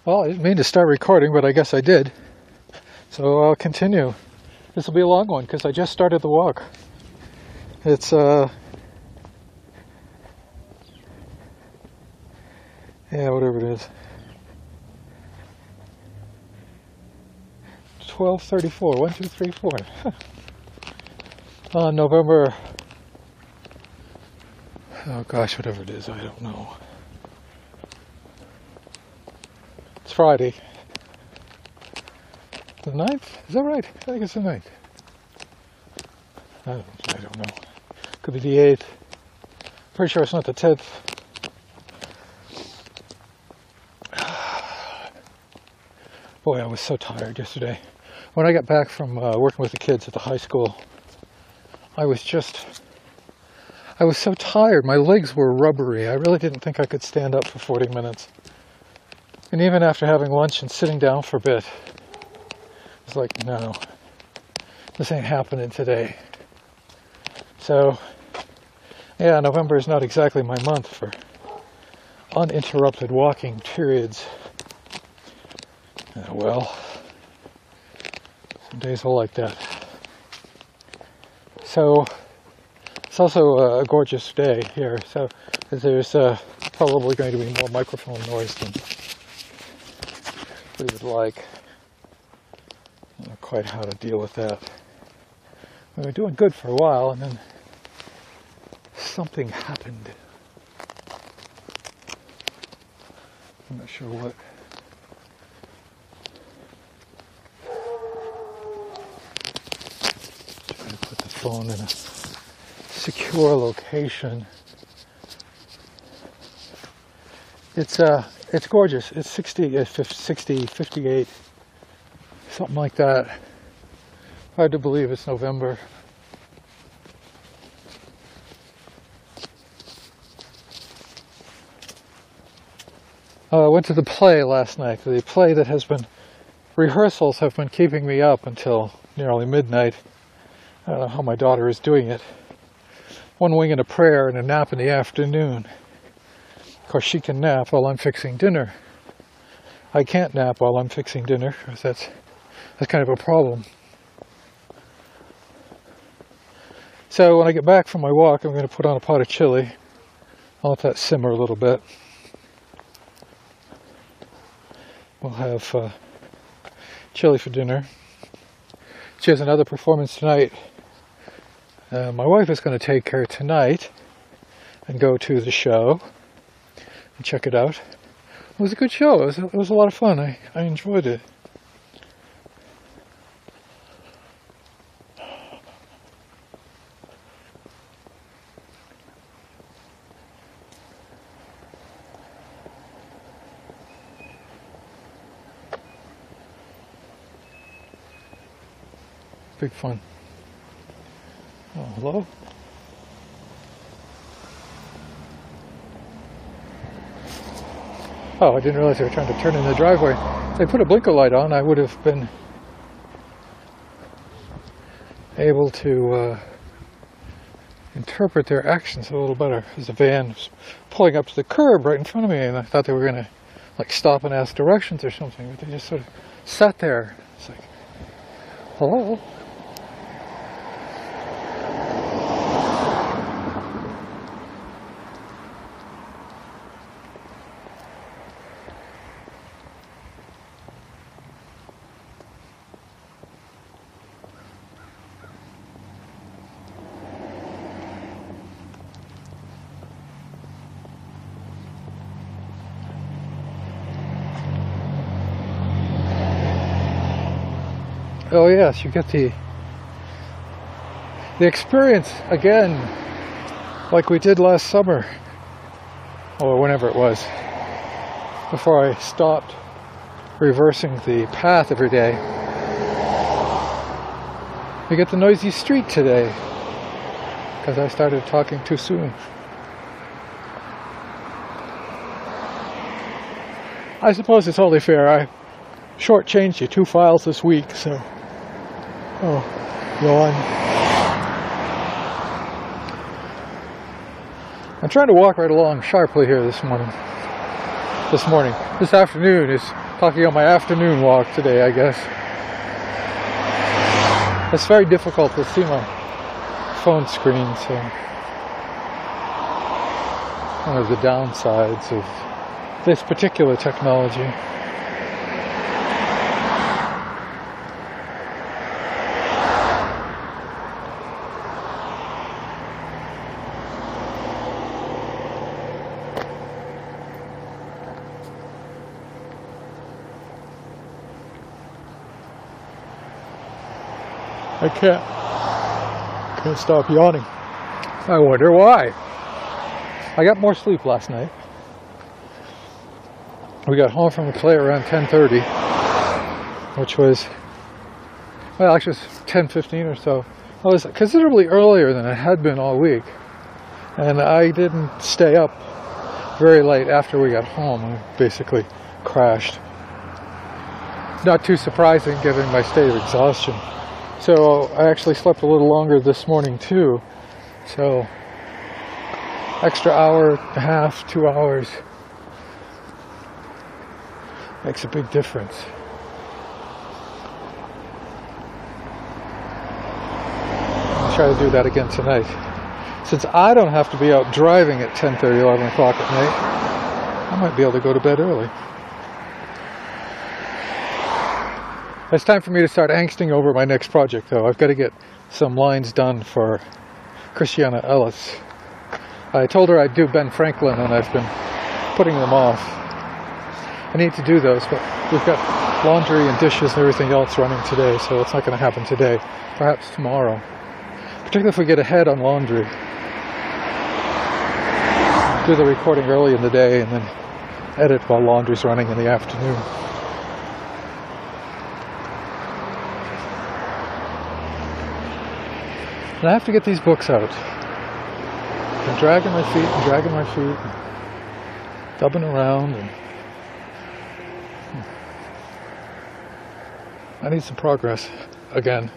Well, I didn't mean to start recording, but I guess I did. So I'll continue. This will be a long one because I just started the walk. It's yeah, whatever it is. 12:34. 1, 2, 3, 4. On November. Oh gosh, whatever it is, I don't know. It's Friday. The 9th? Is that right? I think it's the 9th. I don't know. Could be the 8th. Pretty sure it's not the 10th. Boy, I was so tired yesterday. When I got back from working with the kids at the high school, I was so tired. My legs were rubbery. I really didn't think I could stand up for 40 minutes. And even after having lunch and sitting down for a bit, it's like, no, this ain't happening today. So, yeah, November is not exactly my month for uninterrupted walking periods. Well, some days are like that. So, it's also a gorgeous day here, so there's probably going to be more microphone noise than we would like. I don't know quite how to deal with that. We were doing good for a while, and then something happened. I'm not sure what. Trying to put the phone in a secure location. It's gorgeous. It's 60, 58, something like that. Hard to believe it's November. I went to the play last night. The play that rehearsals have been keeping me up until nearly midnight. I don't know how my daughter is doing it. One wing and a prayer and a nap in the afternoon. Of course, she can nap while I'm fixing dinner. I can't nap while I'm fixing dinner, because that's kind of a problem. So when I get back from my walk, I'm going to put on a pot of chili. I'll let that simmer a little bit. We'll have chili for dinner. She has another performance tonight. My wife is going to take her tonight and go to the show and check it out. It was a good show. It was a lot of fun. I enjoyed it. Big fun. Oh, hello? Oh, I didn't realize they were trying to turn in the driveway. If they put a blinker light on, I would have been able to interpret their actions a little better. Because the van was pulling up to the curb right in front of me, and I thought they were going to like stop and ask directions or something, but they just sort of sat there. It's like, hello? Oh yes, you get the experience again, like we did last summer, or whenever it was, before I stopped reversing the path every day. You get the noisy street today, because I started talking too soon. I suppose it's only fair. I shortchanged you 2 files this week, so... Oh, yawn. I'm trying to walk right along sharply here this morning. This afternoon is Talking on my afternoon walk today, I guess. It's very difficult to see my phone screen, so one of the downsides of this particular technology. I can't stop yawning. I wonder why. I got more sleep last night. We got home from the play around 10:30, which was, well, actually it was 10:15 or so. I was considerably earlier than I had been all week, and I didn't stay up very late after we got home. I basically crashed. Not too surprising given my state of exhaustion. So I actually slept a little longer this morning too. So extra hour and a half, 2 hours makes a big difference. I'll try to do that again tonight. Since I don't have to be out driving at 10:30, 11 o'clock at night, I might be able to go to bed early. It's time for me to start angsting over my next project, though. I've got to get some lines done for Christiana Ellis. I told her I'd do Ben Franklin, and I've been putting them off. I need to do those, but we've got laundry and dishes and everything else running today, so it's not going to happen today. Perhaps tomorrow. Particularly if we get ahead on laundry. Do the recording early in the day and then edit while laundry's running in the afternoon. And I have to get these books out. I'm dragging my feet and dubbing around, and I need some progress again.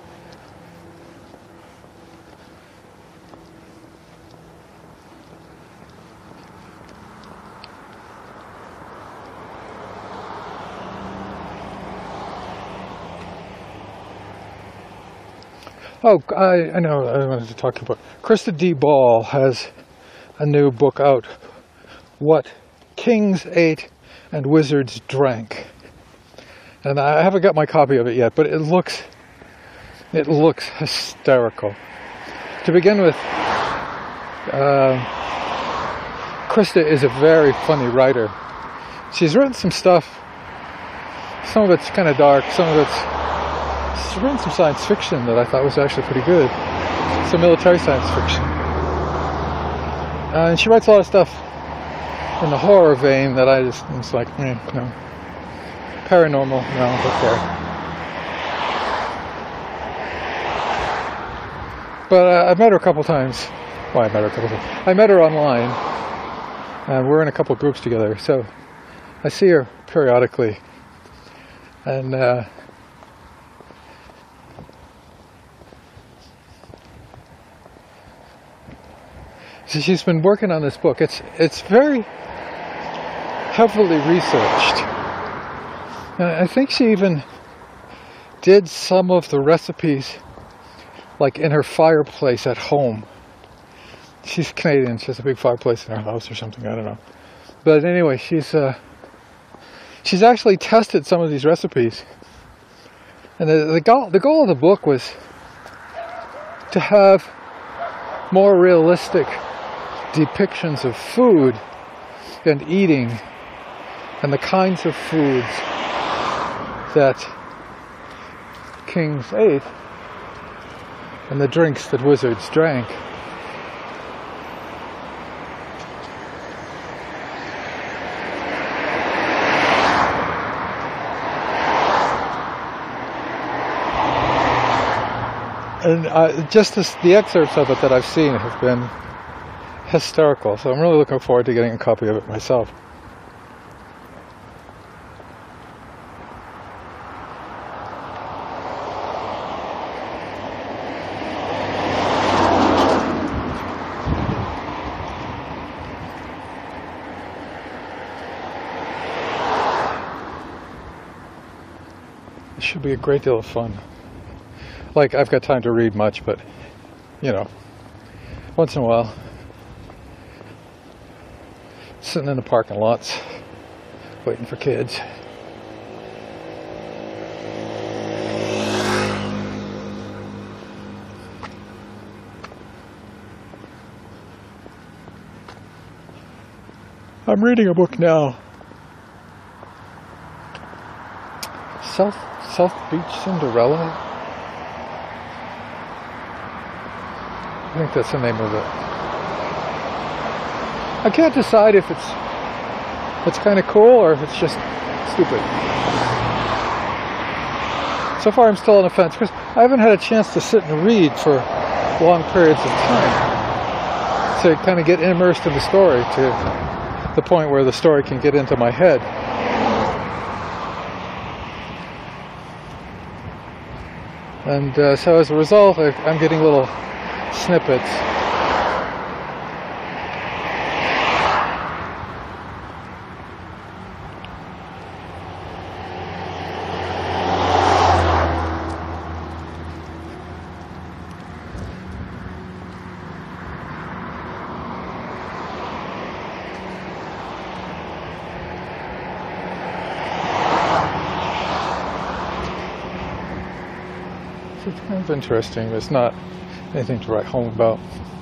Oh, I know, I wanted to talk about... Krista D. Ball has a new book out, What Kings Ate and Wizards Drank. And I haven't got my copy of it yet, but it looks hysterical. To begin with, Krista is a very funny writer. She's written some stuff, some of it's kind of dark, she's written some science fiction that I thought was actually pretty good. Some military science fiction. And she writes a lot of stuff in the horror vein that I just, it's like, no. Paranormal, no, okay. But I met her a couple times. Well, I met her online. And we're in a couple groups together. So I see her periodically. And so she's been working on this book. It's very heavily researched. And I think she even did some of the recipes like in her fireplace at home. She's Canadian. She has a big fireplace in her house or something. I don't know. But anyway, she's actually tested some of these recipes. And the goal of the book was to have more realistic depictions of food and eating and the kinds of foods that kings ate and the drinks that wizards drank. And the excerpts of it that I've seen have been hysterical, so I'm really looking forward to getting a copy of it myself. should be a great deal of fun. Like, I've got time to read much, but, you know, once in a while, sitting in the parking lots, waiting for kids. I'm reading a book now. South Beach Cinderella? I think that's the name of it. I can't decide if it's kind of cool or if it's just stupid. So far I'm still on the fence because I haven't had a chance to sit and read for long periods of time. To kind of get immersed in the story to the point where the story can get into my head. And so as a result, I'm getting little snippets. It's kind of interesting, but it's not anything to write home about.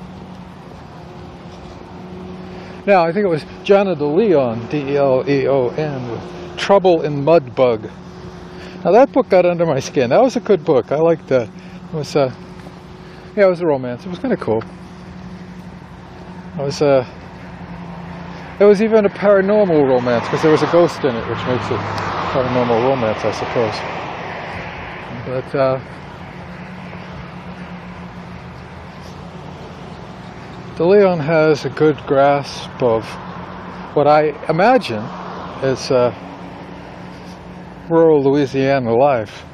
Now, I think it was Jana de Leon, D-E-L-E-O-N, with Trouble in Mudbug. Now that book got under my skin. That was a good book. I liked that. It was, yeah, it was a romance. It was kind of cool. It was even a paranormal romance because there was a ghost in it, which makes it paranormal romance, I suppose. But, De Leon has a good grasp of what I imagine is rural Louisiana life.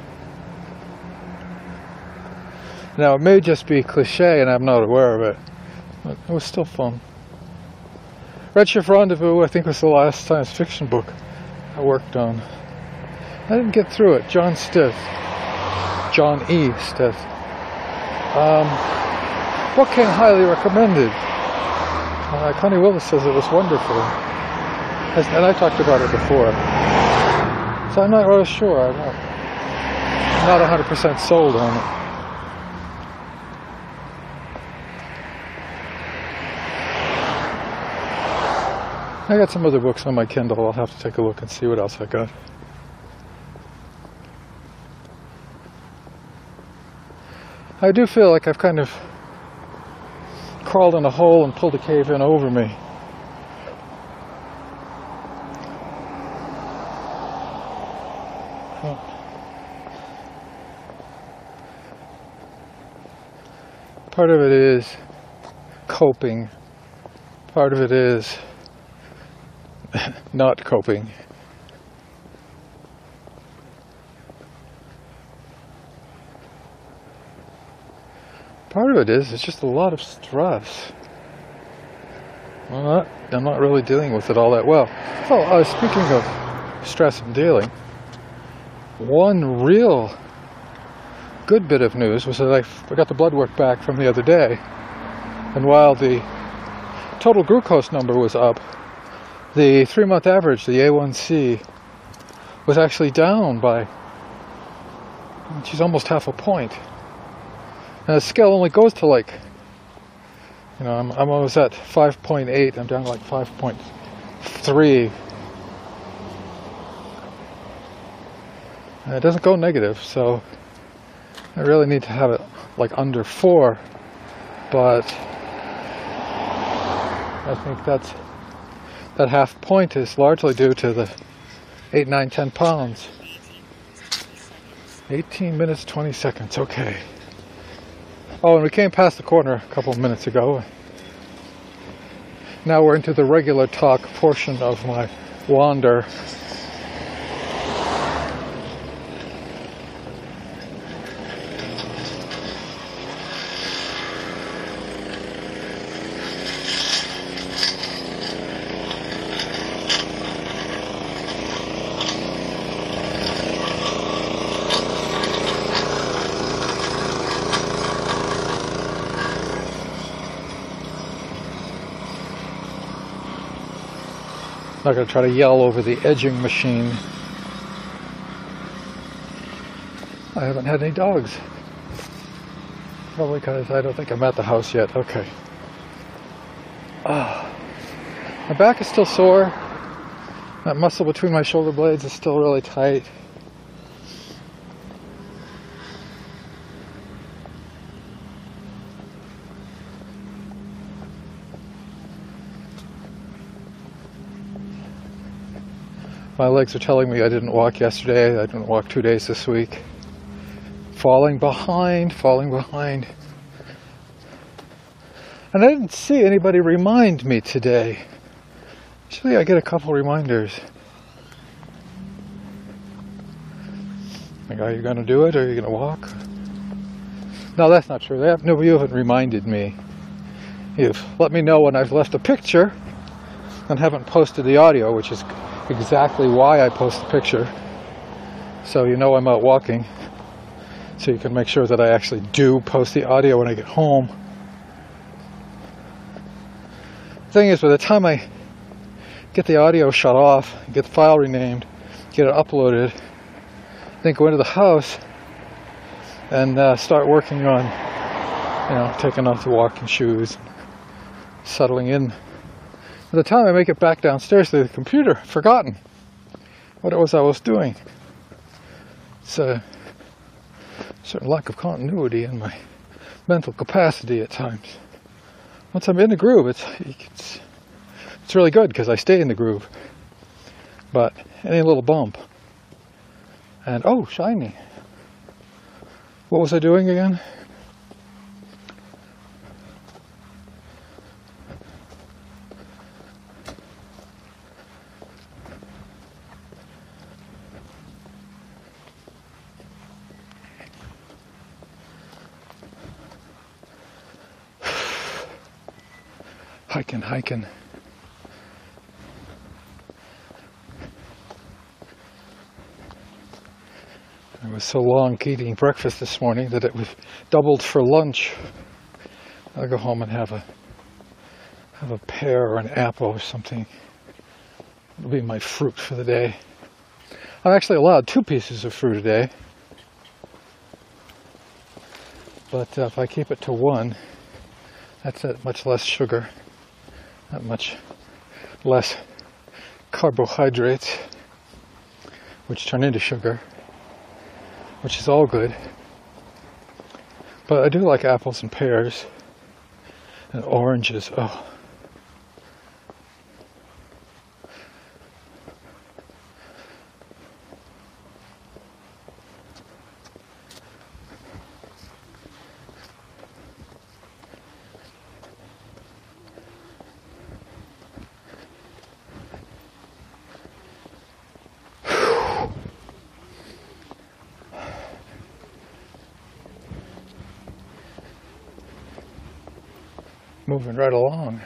Now, it may just be cliche and I'm not aware of it, but it was still fun. Redshift Rendezvous, I think, was the last science fiction book I worked on. I didn't get through it. John E. Stith. Book came highly recommended. Connie Willis says it was wonderful. And I talked about it before. So I'm not really sure. I'm not 100% sold on it. I got some other books on my Kindle. I'll have to take a look and see what else I got. I do feel like I've kind of crawled in a hole and pulled a cave in over me. Part of it is coping. Part of it is not coping. Part of it is, it's just a lot of stress. I'm not really dealing with it all that well. Oh, speaking of stress and dealing, one real good bit of news was that I got the blood work back from the other day. And while the total glucose number was up, the 3-month average, the A1C, was actually down by, which is almost half a point. And the scale only goes to like, you know, I'm almost at 5.8, I'm down to like 5.3. And it doesn't go negative, so I really need to have it like under 4, but I think that half point is largely due to the 8, 9, 10 pounds. 18 minutes, 20 seconds, okay. Oh, and we came past the corner a couple of minutes ago. Now we're into the regular talk portion of my wander. not going to try to yell over the edging machine. I haven't had any dogs. Probably because I don't think I'm at the house yet. Okay. My back is still sore. That muscle between my shoulder blades is still really tight. My legs are telling me I didn't walk yesterday. I didn't walk 2 days this week. Falling behind. And I didn't see anybody remind me today. Usually I get a couple reminders. Like, are you going to do it, or are you going to walk? No, that's not true. No, you haven't reminded me. You've let me know when I've left a picture and haven't posted the audio, which is exactly why I post the picture. So you know I'm out walking. So you can make sure that I actually do post the audio when I get home. The thing is, by the time I get the audio shut off, get the file renamed, get it uploaded, then go into the house and start working on, taking off the walking shoes, settling in. By the time I make it back downstairs to the computer, I've forgotten what it was I was doing. It's a certain lack of continuity in my mental capacity at times. Once I'm in the groove, it's really good because I stay in the groove. But any little bump, and oh, shiny. What was I doing again? Hiking. I was so long eating breakfast this morning that it was doubled for lunch. I'll go home and have a pear or an apple or something. It'll be my fruit for the day. I'm actually allowed 2 pieces of fruit a day. But if I keep it to 1, that's that much less sugar. Not much less carbohydrates, which turn into sugar, which is all good. But I do like apples and pears and oranges. Oh. Moving right along.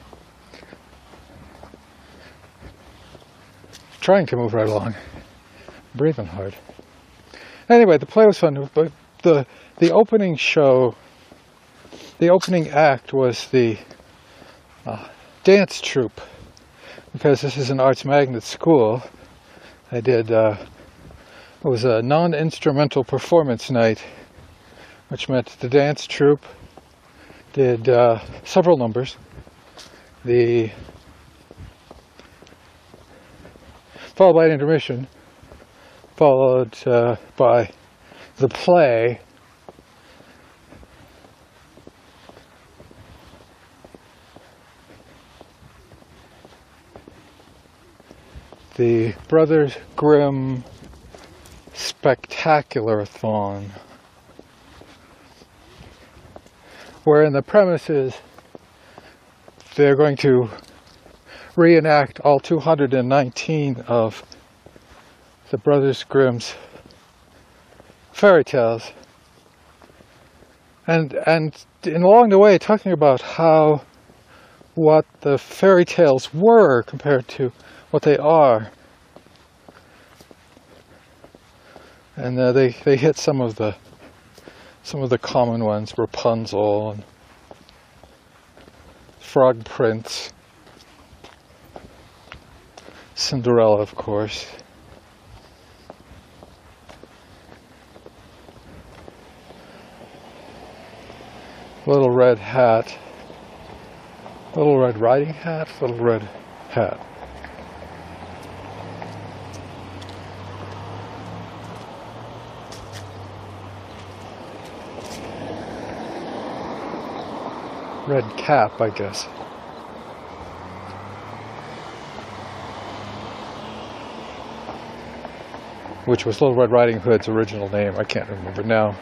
Trying to move right along. Breathing hard. Anyway, the play was fun, but the opening show, the opening act was the dance troupe, because this is an arts magnet school. I did, it was a non-instrumental performance night, which meant the dance troupe did several numbers. Followed by an intermission, followed by the play. The Brothers Grimm Spectacular-a-thon, wherein the premise is they're going to reenact all 219 of the Brothers Grimm's fairy tales, and along the way talking about what the fairy tales were compared to what they are, and they hit some of the common ones, Rapunzel and Frog Prince. Cinderella, of course. Little Red Hat. Little Red Riding Hat, Little Red Hat. Red Cap, I guess. Which was Little Red Riding Hood's original name. I can't remember now.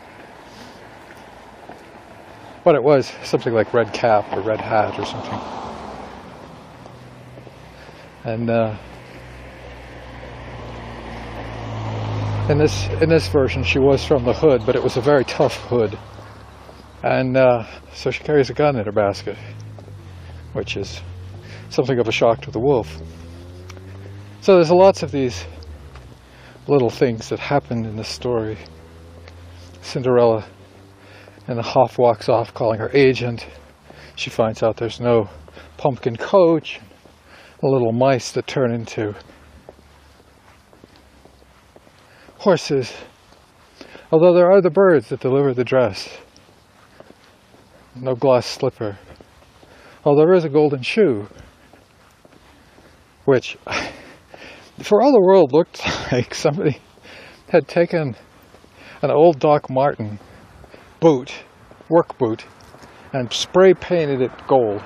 But it was something like Red Cap or Red Hat or something. And in this version, she was from the hood, but it was a very tough hood. And so she carries a gun in her basket, which is something of a shock to the wolf. So there's lots of these little things that happen in this story. Cinderella, and the Hoff walks off calling her agent. She finds out there's no pumpkin coach, the little mice that turn into horses. Although there are the birds that deliver the dress. No glass slipper. Oh, there is a golden shoe, which, for all the world, looked like somebody had taken an old Doc Martin boot, work boot, and spray painted it gold.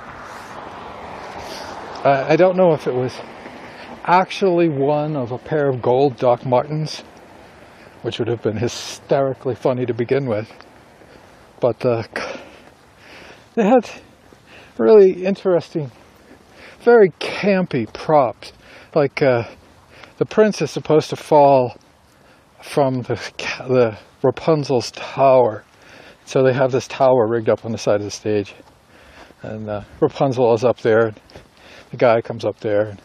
I don't know if it was actually one of a pair of gold Doc Martens, which would have been hysterically funny to begin with, but they had really interesting, very campy props. Like the prince is supposed to fall from the Rapunzel's tower. So they have this tower rigged up on the side of the stage. And Rapunzel is up there. And the guy comes up there. And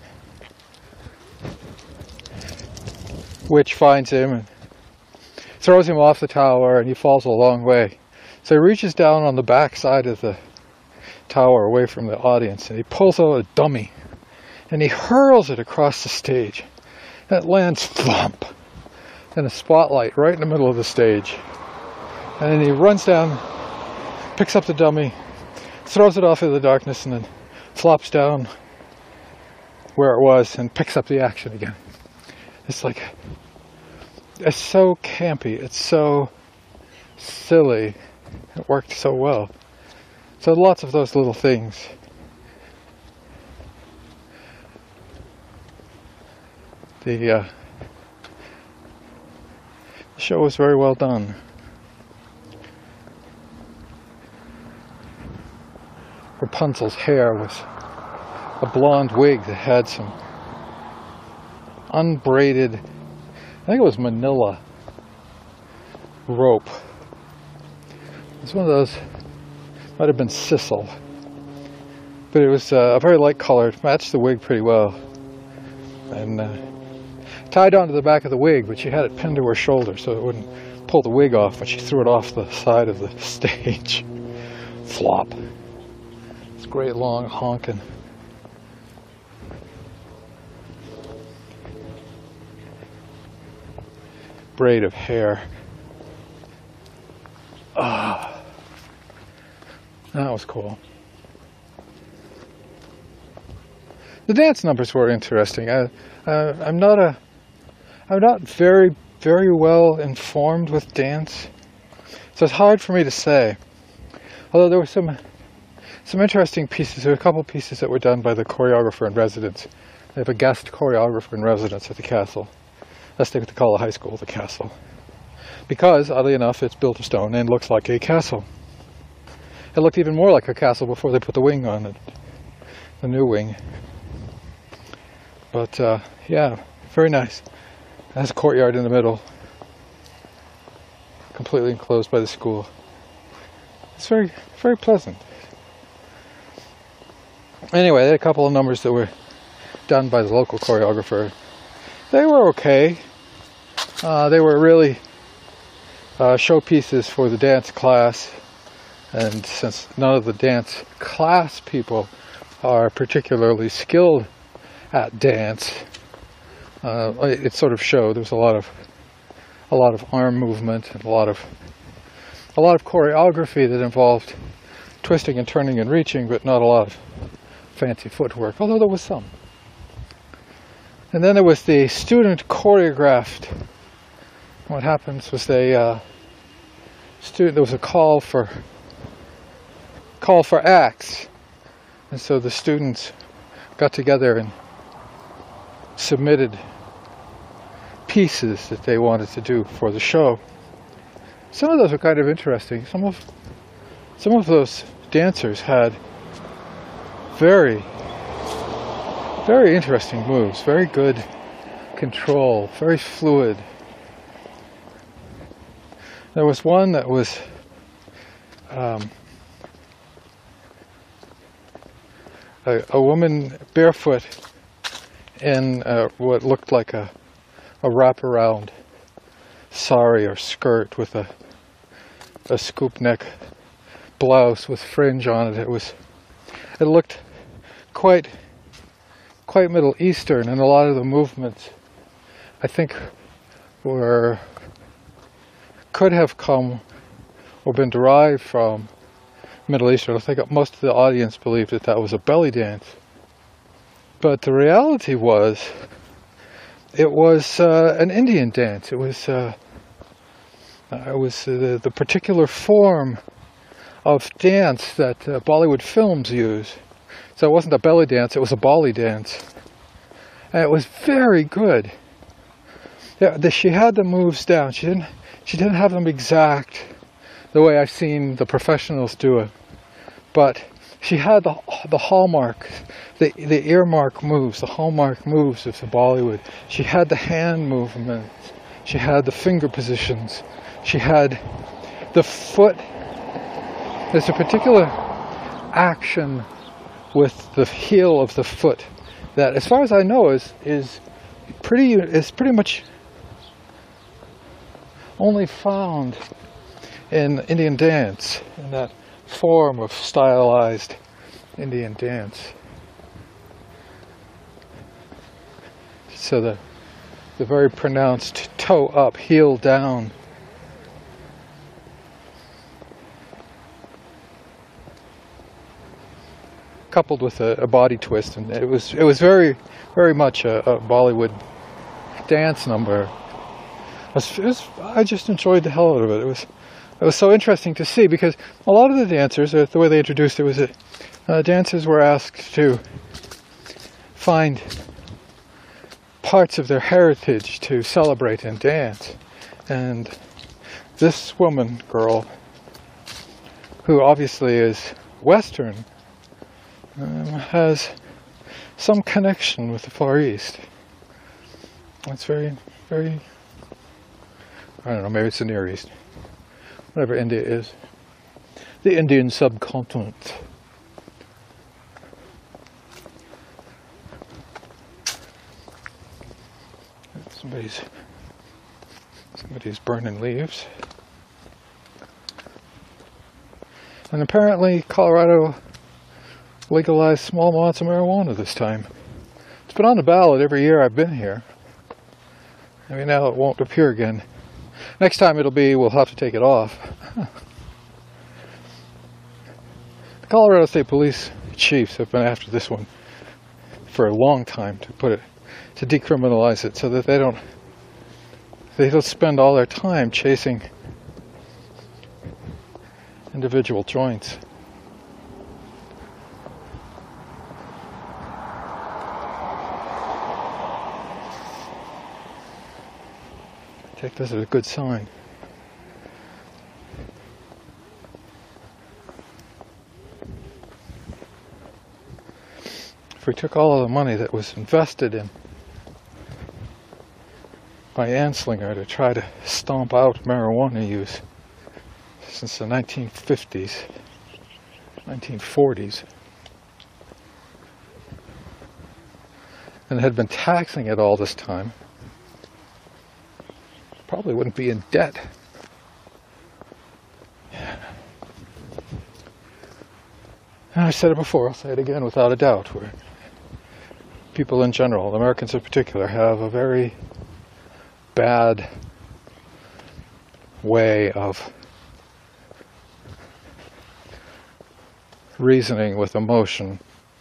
witch finds him and throws him off the tower, and he falls a long way. So he reaches down on the back side of the tower away from the audience, and he pulls out a dummy, and he hurls it across the stage. And it lands thump in a spotlight right in the middle of the stage. And then he runs down, picks up the dummy, throws it off into the darkness, and then flops down where it was and picks up the action again. It's like, it's so campy, it's so silly, it worked so well. So lots of those little things. The show was very well done. Rapunzel's hair was a blonde wig that had some unbraided, I think it was manila rope. It's one of those, might have been sisal, but it was a very light color. It matched the wig pretty well, and tied onto the back of the wig, but she had it pinned to her shoulder so it wouldn't pull the wig off when she threw it off the side of the stage. Flop. It's great long honking. Braid of hair. Ah, that was cool. The dance numbers were interesting. I'm not very well informed with dance, so it's hard for me to say. Although there were some interesting pieces. There were a couple pieces that were done by the choreographer in residence. They have a guest choreographer in residence at the castle. That's what they call the high school, the castle. Because, oddly enough, it's built of stone and looks like a castle. It looked even more like a castle before they put the wing on it. The new wing. But, yeah, very nice. It has a courtyard in the middle. Completely enclosed by the school. It's very, very pleasant. Anyway, they had a couple of numbers that were done by the local choreographer. They were okay. They were really showpieces for the dance class, and since none of the dance class people are particularly skilled at dance. It sort of showed. There was a lot of arm movement and a lot of choreography that involved twisting and turning and reaching, but not a lot of fancy footwork, although there was some. And then there was the student choreographed. What happens was there was a call for acts, and so the students got together and submitted pieces that they wanted to do for the show. Some of those were kind of interesting. Some of those dancers had very, very interesting moves, very good control, very fluid. There was one that was a woman barefoot in what looked like a wraparound sari or skirt with a scoop neck blouse with fringe on it. It looked quite Middle Eastern, and a lot of the movements I think could have come or been derived from Middle Eastern. I think most of the audience believed that was a belly dance. But the reality was, it was an Indian dance. It was the particular form of dance that Bollywood films use. So it wasn't a belly dance, it was a Bolly dance. And it was very good. Yeah, she had the moves down. She didn't have them exact the way I've seen the professionals do it. But she had the hallmark, the earmark moves, the hallmark moves of the Bollywood. She had the hand movements. She had the finger positions. She had the foot. There's a particular action with the heel of the foot that, as far as I know, is pretty much only found in Indian dance, in that form of stylized Indian dance. So the very pronounced toe up, heel down. Coupled with a body twist, and it was very, very much a Bollywood dance number. I just enjoyed the hell out of it. It was so interesting to see, because a lot of the dancers, the way they introduced it was that dancers were asked to find parts of their heritage to celebrate and dance. And this girl, who obviously is Western, has some connection with the Far East. It's very, very, I don't know, maybe it's the Near East. Whatever India is. The Indian subcontinent. Somebody's burning leaves. And apparently Colorado legalized small amounts of marijuana this time. It's been on the ballot every year I've been here. Maybe now it won't appear again. Next time we'll have to take it off. The Colorado State Police chiefs have been after this one for a long time to decriminalize it, so that they don't spend all their time chasing individual joints. Take this as a good sign. If we took all of the money that was invested in by Anslinger to try to stomp out marijuana use since the 1950s, 1940s, and had been taxing it all this time, probably wouldn't be in debt. And I said it before, I'll say it again without a doubt. people in general, Americans in particular, have a very bad way of reasoning with emotion,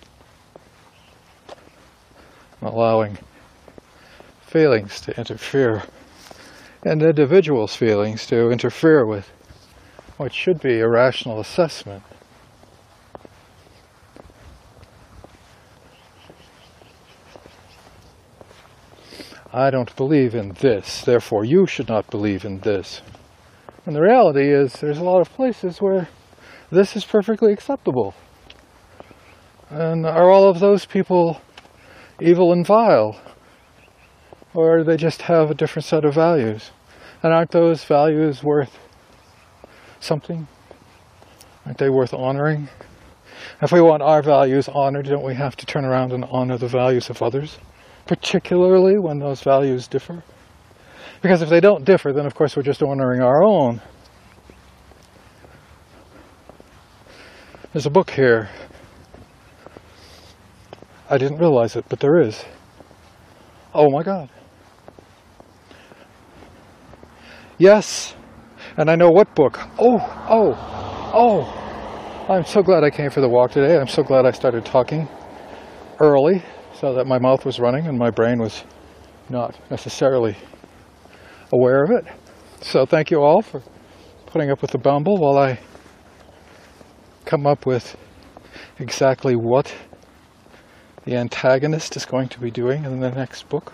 allowing feelings to interfere, and individuals' feelings to interfere with what should be a rational assessment. I don't believe in this, therefore you should not believe in this. And the reality is there's a lot of places where this is perfectly acceptable. And are all of those people evil and vile? Or do they just have a different set of values? And aren't those values worth something? Aren't they worth honoring? If we want our values honored, don't we have to turn around and honor the values of others? Particularly when those values differ? Because if they don't differ, then of course we're just honoring our own. There's a book here. I didn't realize it, but there is. Oh my God. Yes, and I know what book. Oh. I'm so glad I came for the walk today. I'm so glad I started talking early so that my mouth was running and my brain was not necessarily aware of it. So thank you all for putting up with the bumble while I come up with exactly what the antagonist is going to be doing in the next book.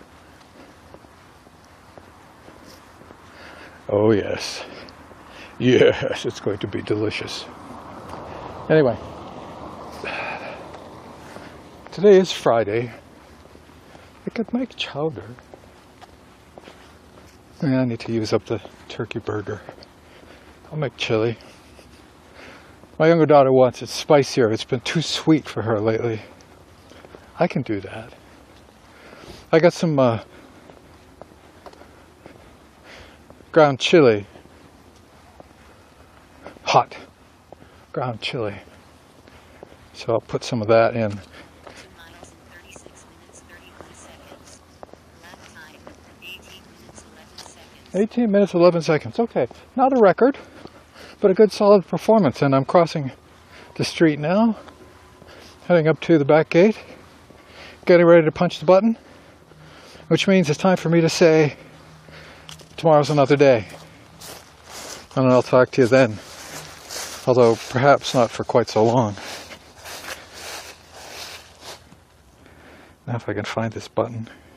Oh yes. Yes, it's going to be delicious. Anyway, today is Friday. I could make chowder. I need to use up the turkey burger. I'll make chili. My younger daughter wants it spicier. It's been too sweet for her lately. I can do that. I got some ground chili. Hot ground chili. So I'll put some of that in. 18 minutes, 11 seconds. Okay, not a record, but a good solid performance. And I'm crossing the street now, heading up to the back gate, getting ready to punch the button, which means it's time for me to say, tomorrow's another day. And I'll talk to you then, although perhaps not for quite so long. Now if I can find this button.